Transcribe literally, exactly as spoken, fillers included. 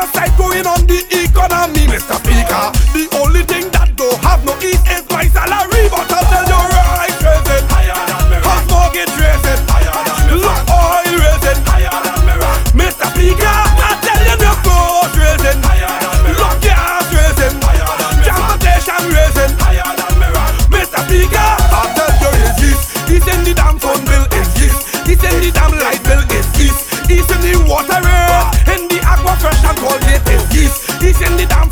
genocide going on the economy, Mister Speaker. The only thing that don't have no ease is my salary. But I'll tell you right, raising house mortgage raising, look oil raising, Mister Speaker. I tell you the cost raising, look gas raising, transportation raising, Mister Speaker. I tell you it's this. He's in the damn phone bill is this. He's in the damn light bill is this. He's in the water rate, in the aqua fresh and Colgate is this. He's in the damn